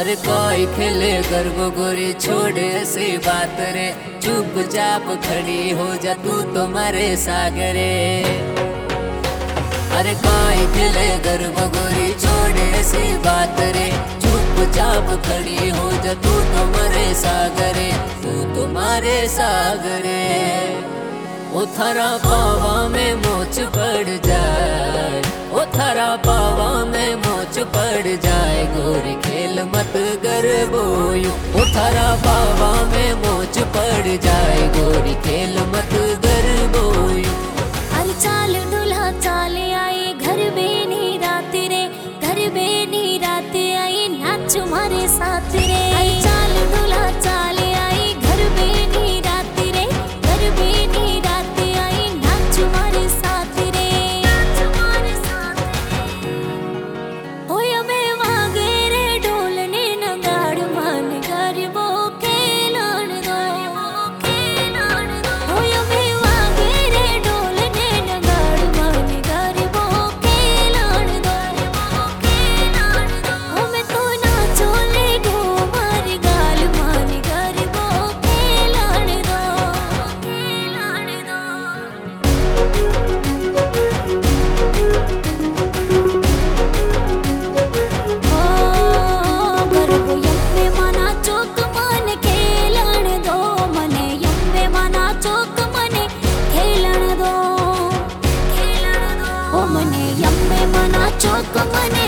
अरे कोई खेले गर्भ गोरी छोड़े सी बात रे, चुपचाप खड़ी हो जा तू तो मारे सागरे। अरे कोई खेले गर्भ गोरी छोड़े सी बात रे, चुपचाप खड़ी हो जा तू तो मारे सागरे, तू तो मारे सागरे। ओ थारा पावा में मोच पड़ जाए, ओ थारा पावा में मोच पड़ जाए, गोरी खेल मत गरबोयू। ओ थारा पावा में मोच पड़ जाए, गोरी खेल मत गरबोयू। अरे चाल दूल्हा चाल आई घर बेनी रात रे, घर बेनी रात आई नाच मारे साथ रे। अरे चाल दूल्हा चाल आई घर बेनी रात रे, घर बेनी रात आई नाच मारे साथ रे, नाच मारे साथ रे। होय में वागे रे ढोल ने नगाड़ मन गरबो खेलन दो, खेलन दो। होय में वागे रे ढोल ने नगाड़ मन गरबो खेलन दो, खेलन दो। ओ मैं तो नाचो ले गो मार गाल मन गरबो खेलन दो, खेलन दो। गरबो यम्मे मना चोक मन खेलन दो, मने यम्मे मना चोक मने खेलन दो, खेलन दो। ओ मने यम्मे मना चोक मने